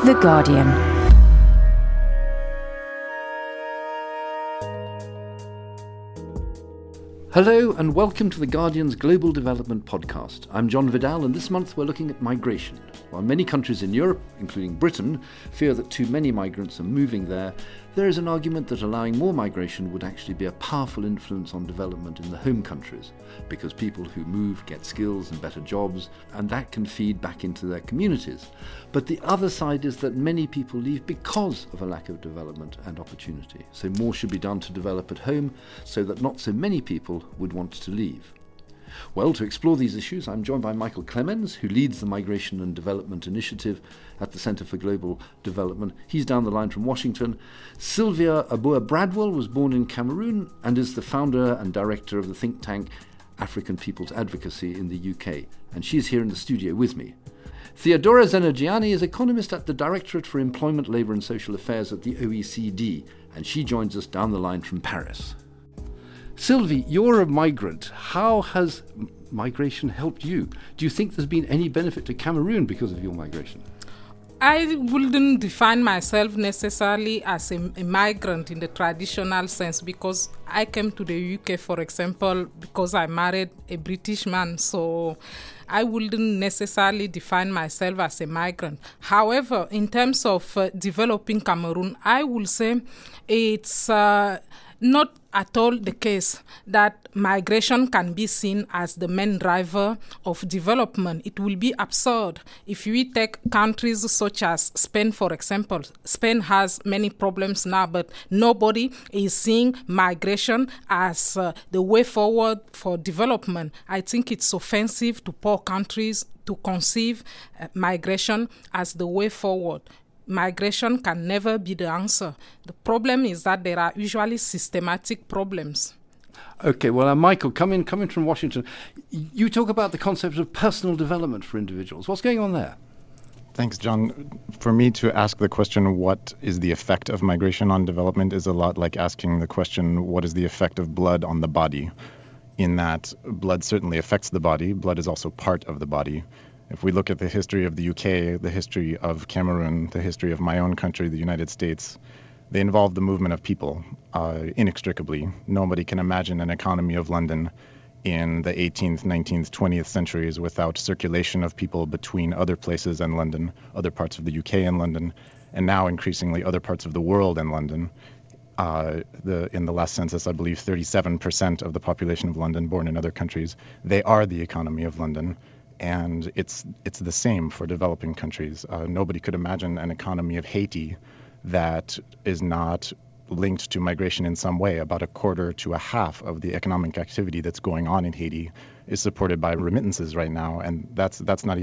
The Guardian. Hello and welcome to The Guardian's Global Development Podcast. I'm John Vidal, and this month we're looking at migration. While many countries in Europe, including Britain, fear that too many migrants are moving there is an argument that allowing more migration would actually be a powerful influence on development in the home countries, because people who move get skills and better jobs, and that can feed back into their communities. But the other side is that many people leave because of a lack of development and opportunity. So more should be done to develop at home so that not so many people would want to leave. Well, to explore these issues, I'm joined by Michael Clemens, who leads the Migration and Development Initiative at the Centre for Global Development. He's down the line from Washington. Sylvia Abua-Bradwell was born in Cameroon and is the founder and director of the think tank African People's Advocacy in the UK. And she's here in the studio with me. Theodora Zenergiani is economist at the Directorate for Employment, Labour and Social Affairs at the OECD, and she joins us down the line from Paris. Sylvie, you're a migrant. How has migration helped you? Do you think there's been any benefit to Cameroon because of your migration? I wouldn't define myself necessarily as a migrant in the traditional sense, because I came to the UK, for example, because I married a British man. So I wouldn't necessarily define myself as a migrant. However, in terms of developing Cameroon, I will say it's not at all the case that migration can be seen as the main driver of development. It will be absurd if we take countries such as Spain, for example. Spain has many problems now, but nobody is seeing migration as the way forward for development. I think it's offensive to poor countries to conceive migration as the way forward. Migration can never be the answer. The problem is that there are usually systematic problems. Okay, well, Michael, coming from Washington, you talk about the concept of personal development for individuals. What's going on there? Thanks, John. For me to ask the question, what is the effect of migration on development, is a lot like asking the question, what is the effect of blood on the body? In that blood certainly affects the body. Blood is also part of the body. If we look at the history of the UK, the history of Cameroon, the history of my own country, the United States, they involve the movement of people inextricably. Nobody can imagine an economy of London in the 18th, 19th, 20th centuries without circulation of people between other places and London, other parts of the UK and London, and now increasingly other parts of the world and London. In the last census, I believe 37% of the population of London born in other countries. They are the economy of London. And it's the same for developing countries. Nobody could imagine an economy of Haiti that is not linked to migration in some way. About a quarter to a half of the economic activity that's going on in Haiti is supported by remittances right now, and that's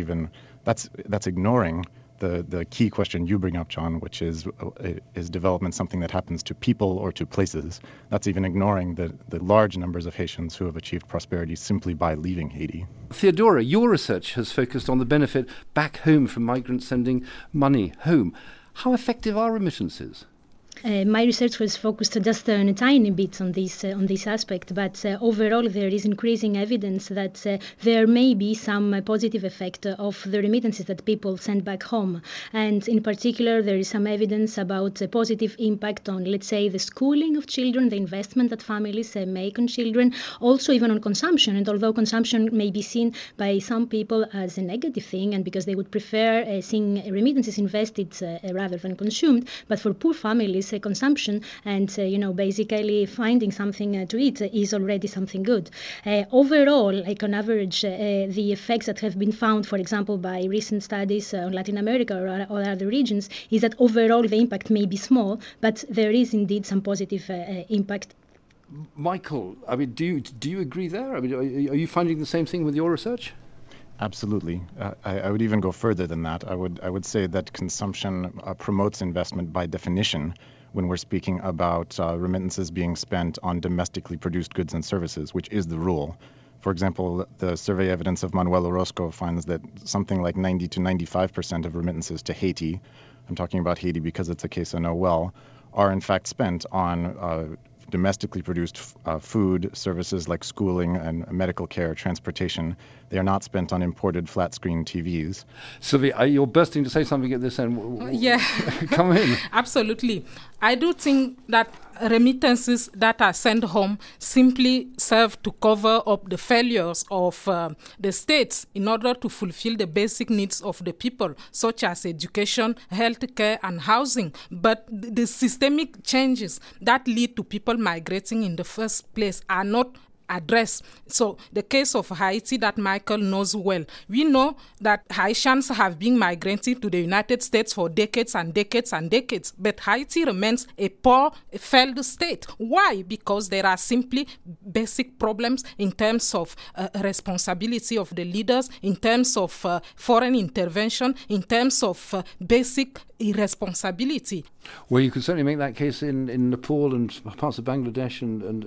ignoring the key question you bring up, John, which is development something that happens to people or to places? That's even ignoring the large numbers of Haitians who have achieved prosperity simply by leaving Haiti. Theodora, your research has focused on the benefit back home from migrants sending money home. How effective are remittances? My research was focused just on a tiny bit on this aspect, but overall there is increasing evidence that there may be some positive effect of the remittances that people send back home. And in particular, there is some evidence about a positive impact on, let's say, the schooling of children, the investment that families make on children, also even on consumption. And although consumption may be seen by some people as a negative thing, and because they would prefer seeing remittances invested rather than consumed, but for poor families, consumption and basically finding something to eat is already something good. Overall, like on average, the effects that have been found, for example, by recent studies on Latin America or other regions, is that overall the impact may be small, but there is indeed some positive impact. Michael, I mean, do you agree there? I mean, are you finding the same thing with your research? Absolutely. I would even go further than that. I would say that consumption promotes investment by definition when we're speaking about remittances being spent on domestically produced goods and services, which is the rule. For example, the survey evidence of Manuel Orozco finds that something like 90 to 95% of remittances to Haiti, I'm talking about Haiti because it's a case I know well, are in fact spent on domestically produced food, services like schooling and medical care, transportation. They are not spent on imported flat-screen TVs. Sylvie, you're bursting to say something at this end. Yeah. Come in. Absolutely. I do think that remittances that are sent home simply serve to cover up the failures of the states in order to fulfill the basic needs of the people, such as education, healthcare, and housing. But the systemic changes that lead to people migrating in the first place are not addressed. So the case of Haiti that Michael knows well, we know that Haitians have been migrating to the United States for decades and decades and decades, but Haiti remains a poor, failed state. Why? Because there are simply basic problems in terms of responsibility of the leaders, in terms of foreign intervention, in terms of basic irresponsibility. Well, you can certainly make that case in Nepal and parts of Bangladesh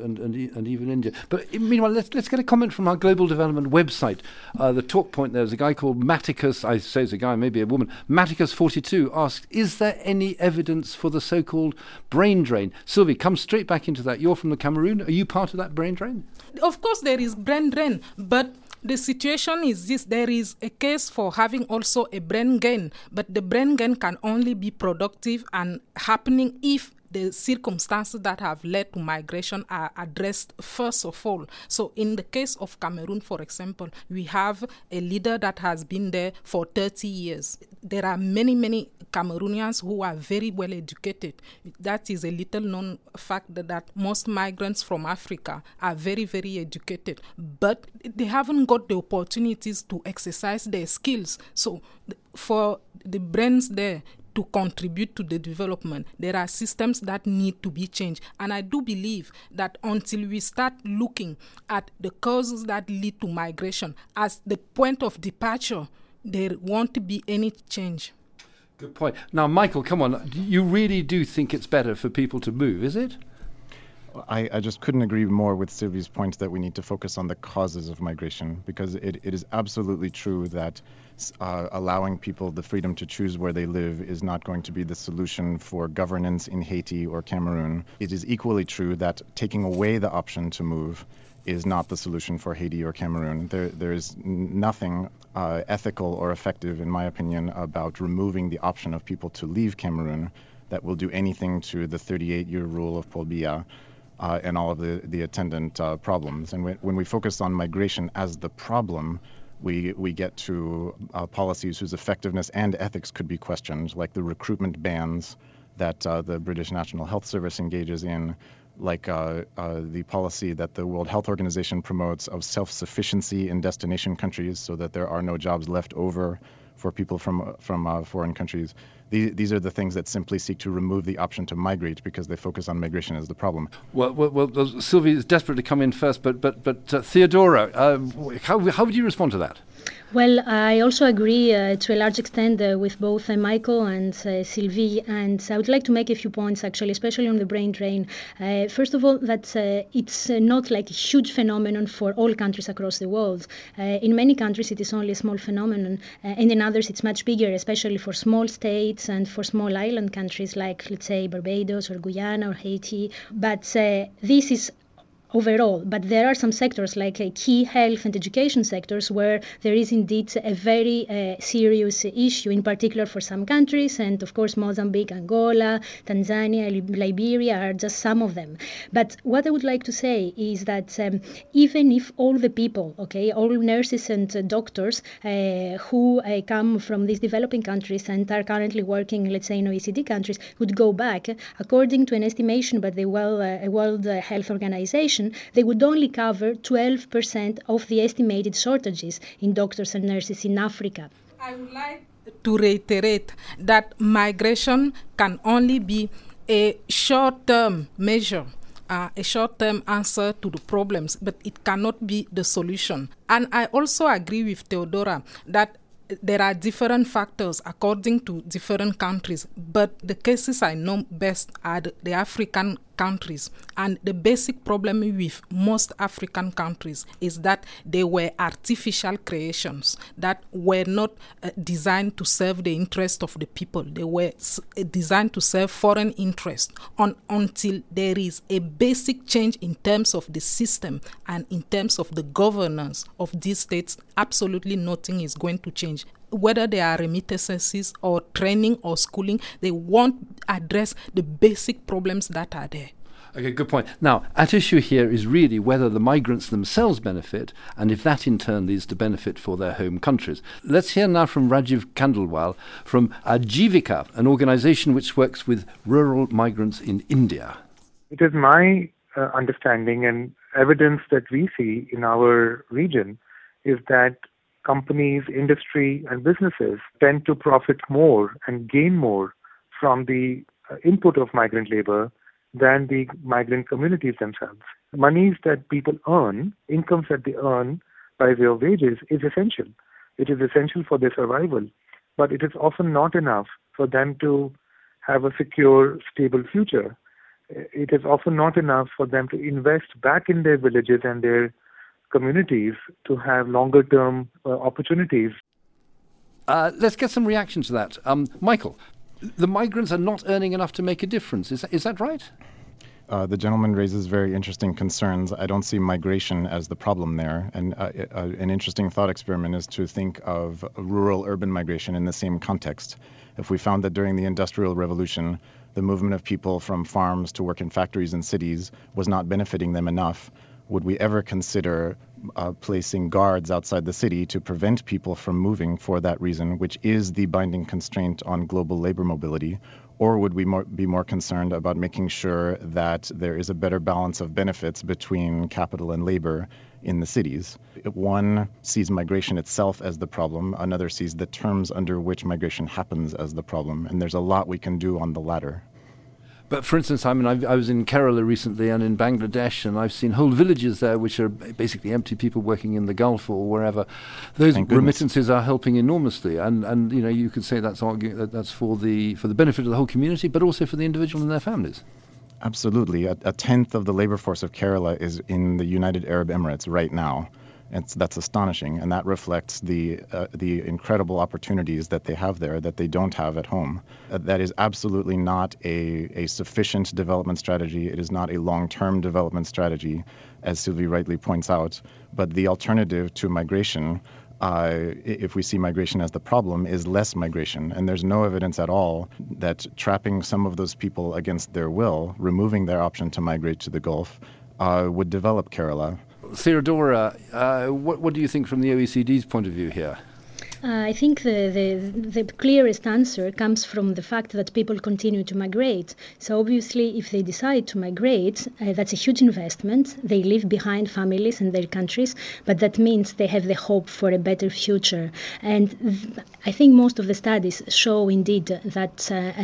and even India. But meanwhile, let's get a comment from our Global Development website. The talk point, there's a guy called Maticus, I say it's a guy, maybe a woman, Maticus42 asked, is there any evidence for the so-called brain drain? Sylvie, come straight back into that. You're from the Cameroon. Are you part of that brain drain? Of course there is brain drain, but the situation is this: there is a case for having also a brain gain, but the brain gain can only be productive and happening if the circumstances that have led to migration are addressed first of all. So in the case of Cameroon, for example, we have a leader that has been there for 30 years. There are many Cameroonians who are very well educated. That is a little known fact that most migrants from Africa are very, very educated, but they haven't got the opportunities to exercise their skills. So for the brains there to contribute to the development, there are systems that need to be changed. And I do believe that until we start looking at the causes that lead to migration as the point of departure, there won't be any change. Good point. Now, Michael, come on. You really do think it's better for people to move, is it? I just couldn't agree more with Sylvie's point that we need to focus on the causes of migration, because it is absolutely true that allowing people the freedom to choose where they live is not going to be the solution for governance in Haiti or Cameroon. It is equally true that taking away the option to move is not the solution for Haiti or Cameroon. There is nothing ethical or effective, in my opinion, about removing the option of people to leave Cameroon that will do anything to the 38-year rule of Paul Biya and all of the attendant problems. And when we focus on migration as the problem, we get to policies whose effectiveness and ethics could be questioned, like the recruitment bans that the British National Health Service engages in, like the policy that the World Health Organization promotes of self-sufficiency in destination countries so that there are no jobs left over for people from foreign countries. These are the things that simply seek to remove the option to migrate because they focus on migration as the problem. Well, Sylvie is desperate to come in first, but Theodora, how would you respond to that? Well, I also agree to a large extent with both Michael and Sylvie, and I would like to make a few points actually, especially on the brain drain. First of all, that it's not like a huge phenomenon for all countries across the world. In many countries it is only a small phenomenon, and in others it's much bigger, especially for small states and for small island countries like, let's say, Barbados or Guyana or Haiti. But this is overall, but there are some sectors like key health and education sectors where there is indeed a very serious issue, in particular for some countries, and of course Mozambique, Angola, Tanzania, Liberia are just some of them. But what I would like to say is that even if all the people, all nurses and doctors who come from these developing countries and are currently working, let's say in OECD countries, would go back, according to an estimation by the World Health Organization, they would only cover 12% of the estimated shortages in doctors and nurses in Africa. I would like to reiterate that migration can only be a short-term measure, a short-term answer to the problems, but it cannot be the solution. And I also agree with Theodora that there are different factors according to different countries, but the cases I know best are the African countries. And the basic problem with most African countries is that they were artificial creations that were not designed to serve the interest of the people. They were designed to serve foreign interests. Until there is a basic change in terms of the system and in terms of the governance of these states, absolutely nothing is going to change. Whether they are remittances or training or schooling, they won't address the basic problems that are there. Okay, good point. Now, at issue here is really whether the migrants themselves benefit and if that in turn leads to benefit for their home countries. Let's hear now from Rajiv Khandelwal from Ajivika, an organisation which works with rural migrants in India. It is my understanding and evidence that we see in our region is that companies, industry, and businesses tend to profit more and gain more from the input of migrant labor than the migrant communities themselves. Monies that people earn, incomes that they earn by way of wages is essential. It is essential for their survival, but it is often not enough for them to have a secure, stable future. It is often not enough for them to invest back in their villages and their communities to have longer-term opportunities. Let's get some reaction to that. Michael, the migrants are not earning enough to make a difference. Is that right? The gentleman raises very interesting concerns. I don't see migration as the problem there. And an interesting thought experiment is to think of rural-urban migration in the same context. If we found that during the Industrial Revolution, the movement of people from farms to work in factories and cities was not benefiting them enough, would we ever consider placing guards outside the city to prevent people from moving for that reason, which is the binding constraint on global labor mobility? Or would we be more concerned about making sure that there is a better balance of benefits between capital and labor in the cities? One sees migration itself as the problem, another sees the terms under which migration happens as the problem, and there's a lot we can do on the latter. But for instance, I was in Kerala recently and in Bangladesh, and I've seen whole villages there which are basically empty people working in the Gulf or wherever. Those remittances are helping enormously, and you know, you could say that's for the benefit of the whole community, but also for the individual and their families. Absolutely. A tenth of the labor force of Kerala is in the United Arab Emirates right now. That's astonishing, and that reflects the incredible opportunities that they have there that they don't have at home. That is absolutely not a sufficient development strategy. It is not a long-term development strategy, as Sylvie rightly points out. But the alternative to migration, if we see migration as the problem, is less migration. And there's no evidence at all that trapping some of those people against their will, removing their option to migrate to the Gulf, would develop Kerala. Theodora, what do you think from the OECD's point of view here? I think the clearest answer comes from the fact that people continue to migrate. So obviously, if they decide to migrate, that's a huge investment. They leave behind families and their countries, but that means they have the hope for a better future. And I think most of the studies show indeed that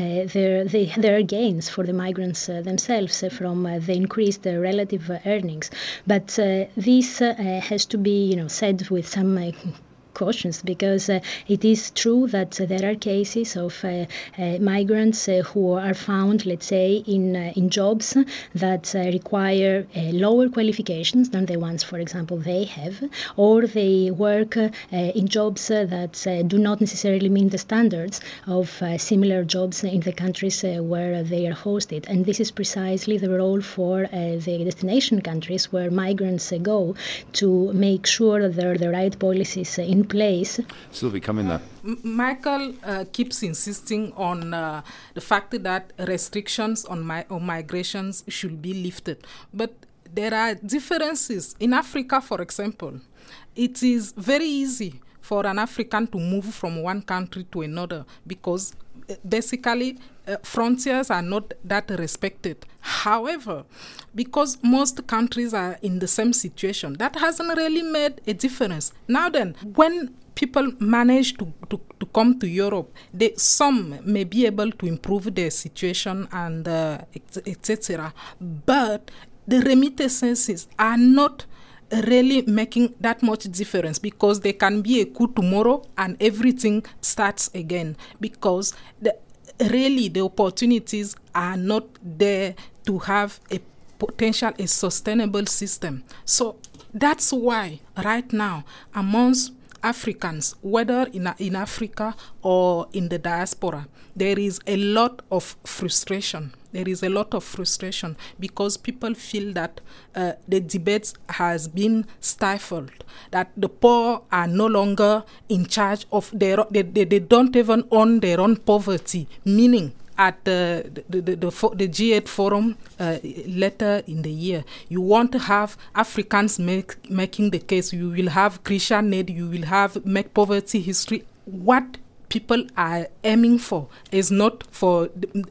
there are gains for the migrants themselves from the increased relative earnings. But this has to be, said with some cautions, because it is true that there are cases of migrants who are found, let's say, in jobs that require lower qualifications than the ones, for example, they have, or they work in jobs that do not necessarily meet the standards of similar jobs in the countries where they are hosted. And this is precisely the role for the destination countries where migrants go, to make sure that there are the right policies in place. Sylvie, come in there. Michael keeps insisting on the fact that restrictions on migrations should be lifted. But there are differences. In Africa, for example, it is very easy for an African to move from one country to another because basically frontiers are not that respected. However, because most countries are in the same situation, that hasn't really made a difference. Now then, when people manage to come to Europe, some may be able to improve their situation and etc. But the remittances are not really making that much difference, because there can be a coup tomorrow and everything starts again, because the opportunities are not there to have a sustainable system. So that's why right now amongst Africans, whether in Africa or in the diaspora, there is a lot of frustration. There is a lot of frustration because people feel that the debate has been stifled, that the poor are no longer in charge of they don't even own their own poverty, meaning at the G8 forum later in the year, you want to have Africans making the case. You will have Christian aid, you will have make poverty history. What people are aiming for is not for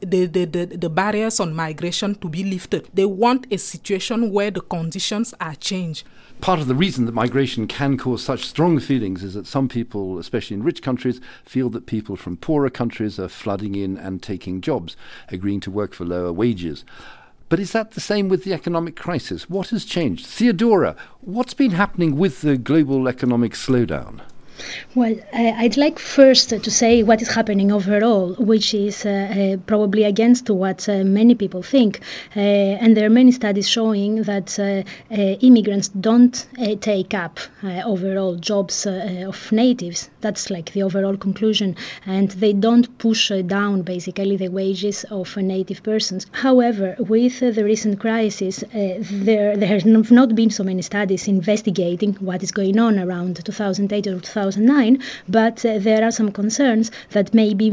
the barriers on migration to be lifted. They want a situation where the conditions are changed. Part of the reason that migration can cause such strong feelings is that some people, especially in rich countries, feel that people from poorer countries are flooding in and taking jobs, agreeing to work for lower wages. But is that the same with the economic crisis? What has changed? Theodora, what's been happening with the global economic slowdown? Well, I'd like first to say what is happening overall, which is probably against what many people think. And there are many studies showing that immigrants don't take up overall jobs of natives. That's like the overall conclusion. And they don't push down, basically, the wages of native persons. However, with the recent crisis, there have not been so many studies investigating what is going on around 2008 or 2009, but there are some concerns that maybe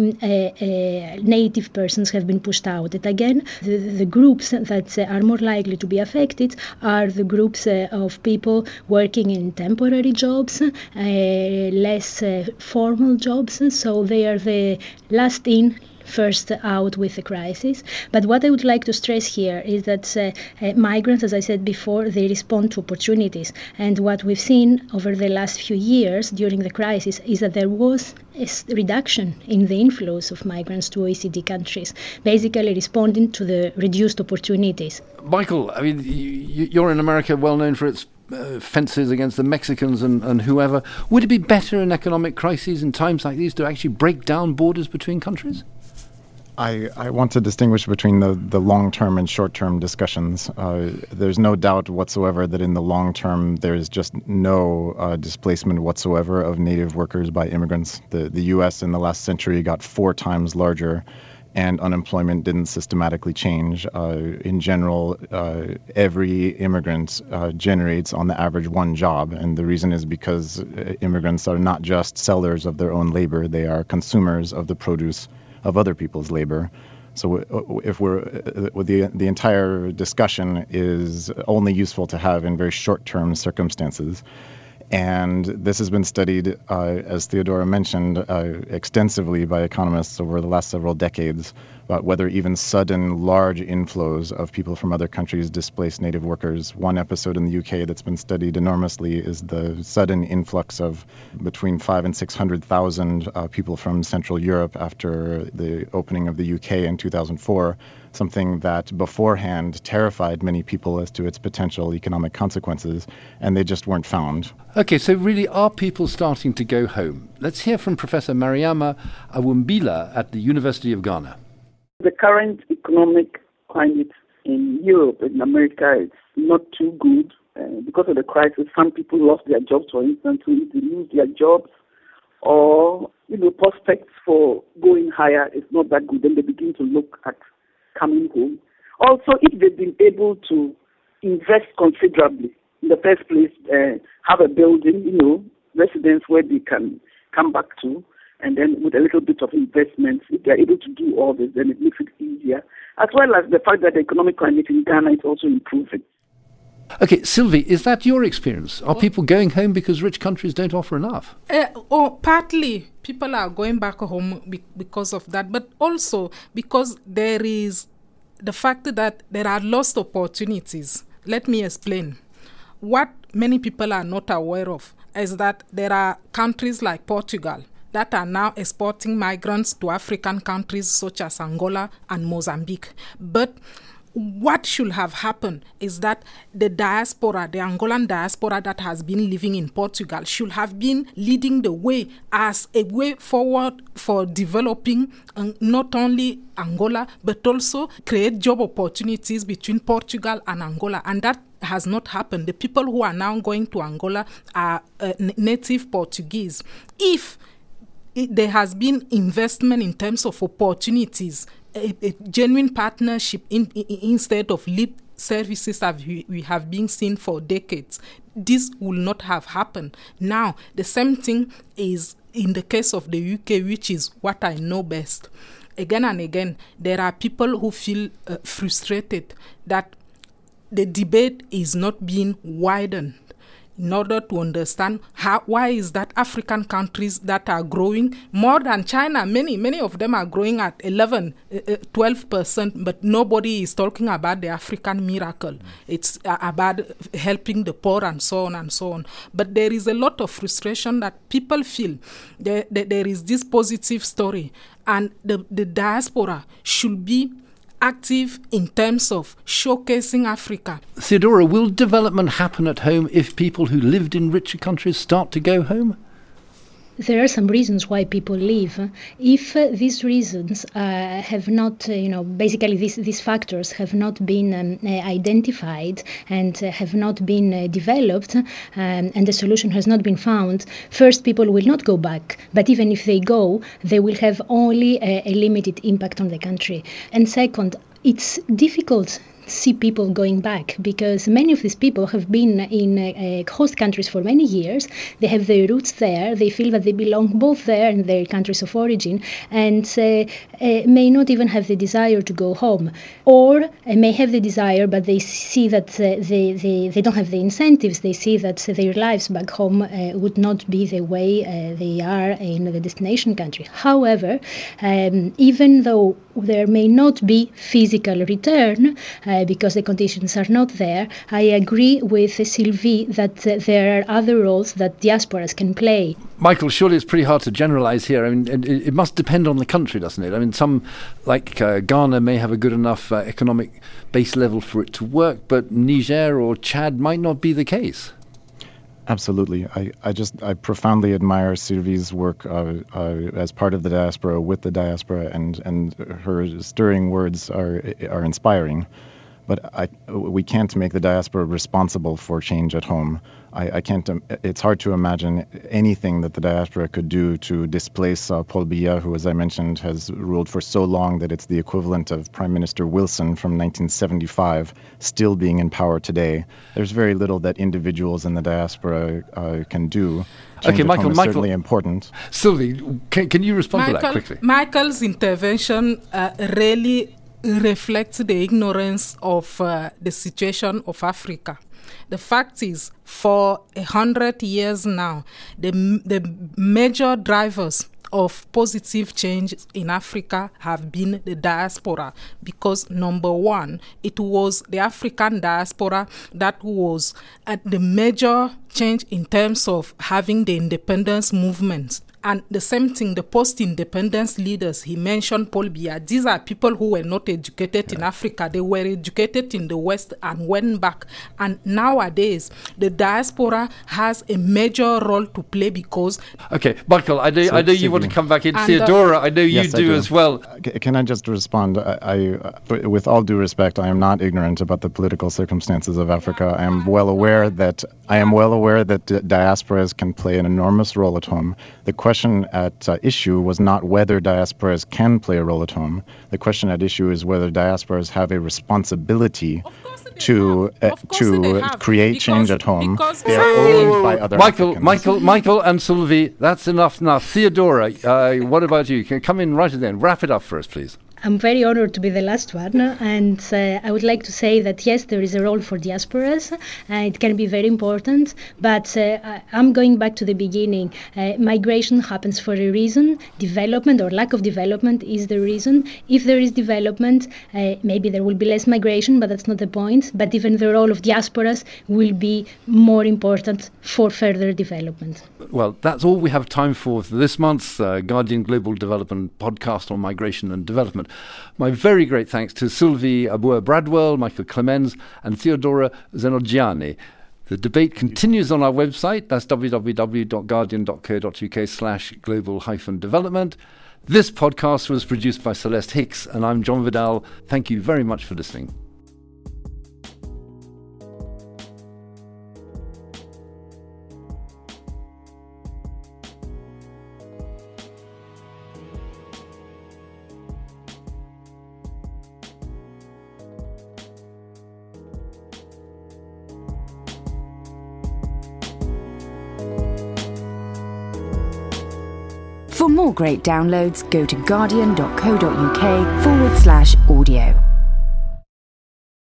native persons have been pushed out. And again, the groups that are more likely to be affected are the groups of people working in temporary jobs, less formal jobs, so they are the last in, first out with the crisis. But what I would like to stress here is that migrants, as I said before, they respond to opportunities. And what we've seen over the last few years during the crisis is that there was a reduction in the inflows of migrants to OECD countries, basically responding to the reduced opportunities. Michael, I mean, you're in America well known for its fences against the Mexicans and whoever. Would it be better in economic crises in times like these to actually break down borders between countries? I want to distinguish between the long-term and short-term discussions. There's no doubt whatsoever that in the long term there's just no displacement whatsoever of native workers by immigrants. The U.S. in the last century got 4 times larger, and unemployment didn't systematically change. In general, every immigrant generates on the average 1 job, and the reason is because immigrants are not just sellers of their own labor, they are consumers of the produce of other people's labor. So if the entire discussion is only useful to have in very short-term circumstances. And this has been studied, as Theodora mentioned, extensively by economists over the last several decades, about whether even sudden large inflows of people from other countries displace native workers. One episode in the UK that's been studied enormously is the sudden influx of between 500,000 and 600,000 people from Central Europe after the opening of the UK in 2004, something that beforehand terrified many people as to its potential economic consequences, and they just weren't found. Okay, so really, are people starting to go home? Let's hear from Professor Mariama Awumbila at the University of Ghana. The current economic climate in Europe and America is not too good. Because of the crisis, some people lost their jobs, for instance, who they lose their jobs, or prospects for going higher is not that good. Then they begin to look at coming home. Also, if they've been able to invest considerably, in the first place, have a building, residence where they can come back to, and then with a little bit of investment, if they're able to do all this, then it makes it easier, as well as the fact that the economic climate in Ghana is also improving. Okay, Sylvie, is that your experience? Are people going home because rich countries don't offer enough? Partly, people are going back home because of that, but also because there is the fact that there are lost opportunities. Let me explain. What many people are not aware of is that there are countries like Portugal that are now exporting migrants to African countries such as Angola and Mozambique. But what should have happened is that the diaspora, the Angolan diaspora that has been living in Portugal, should have been leading the way as a way forward for developing not only Angola, but also create job opportunities between Portugal and Angola. And that has not happened. The people who are now going to Angola are native Portuguese. If there has been investment in terms of opportunities, a genuine partnership instead of lip services that we have been seeing for decades, this will not have happened. Now, the same thing is in the case of the UK, which is what I know best. Again and again, there are people who feel frustrated that the debate is not being widened in order to understand why is that African countries that are growing more than China, many of them are growing at 11, 12%, but nobody is talking about the African miracle. It's about helping the poor and so on and so on. But there is a lot of frustration that people feel. There is this positive story, and the diaspora should be active in terms of showcasing Africa. Theodora, will development happen at home if people who lived in richer countries start to go home? There are some reasons why people leave. If these reasons have not, basically these factors have not been identified and have not been developed, and the solution has not been found, first, people will not go back. But even if they go, they will have only a limited impact on the country. And second, it's difficult see people going back because many of these people have been in host countries for many years. They have their roots there. They feel that they belong both there and their countries of origin, and may not even have the desire to go home, or may have the desire, but they see that they don't have the incentives. They see that their lives back home would not be the way they are in the destination country. However, even though there may not be physical return, because the conditions are not there, I agree with Sylvie that there are other roles that diasporas can play. Michael, surely it's pretty hard to generalise here. I mean, it must depend on the country, doesn't it? I mean, some, like Ghana, may have a good enough economic base level for it to work, but Niger or Chad might not be the case. Absolutely. I profoundly admire Sylvie's work as part of the diaspora, with the diaspora, and her stirring words are inspiring. But we can't make the diaspora responsible for change at home. I can't. It's hard to imagine anything that the diaspora could do to displace Paul Biya, who, as I mentioned, has ruled for so long that it's the equivalent of Prime Minister Wilson from 1975, still being in power today. There's very little that individuals in the diaspora can do. Change at home is certainly important. Sylvie, can you respond to that quickly? Michael's intervention really reflects the ignorance of the situation of Africa. The fact is, for 100 years now, the major drivers of positive change in Africa have been the diaspora, because number one, it was the African diaspora that was at the major change in terms of having the independence movement. And the same thing, the post-independence leaders, he mentioned Paul Biya. These are people who were not educated in Africa. They were educated in the West and went back. And nowadays, the diaspora has a major role to play because... Okay, Michael, I know you want to come back in. Theodora, I know you do as well. Can I just respond? With all due respect, I am not ignorant about the political circumstances of Africa. I am well aware that diasporas can play an enormous role at home. The question at issue was not whether diasporas can play a role at home. The question at issue is whether diasporas have a responsibility to create change at home. They are owned by other Africans. Michael and Sylvie, that's enough now. Theodora, what about you? Can you come in right at the end? Wrap it up for us, please. I'm very honored to be the last one, and I would like to say that yes, there is a role for diasporas. It can be very important, but I'm going back to the beginning. Migration happens for a reason. Development or lack of development is the reason. If there is development, maybe there will be less migration, but that's not the point. But even the role of diasporas will be more important for further development. Well, that's all we have time for this month's Guardian Global Development podcast on migration and development. Development. My very great thanks to Sylvie Abua-Bradwell, Michael Clemens, and Theodora Zenogiani. The debate continues on our website. That's www.guardian.co.uk/global-development. This podcast was produced by Celeste Hicks, and I'm John Vidal. Thank you very much for listening. For more great downloads, go to guardian.co.uk/audio.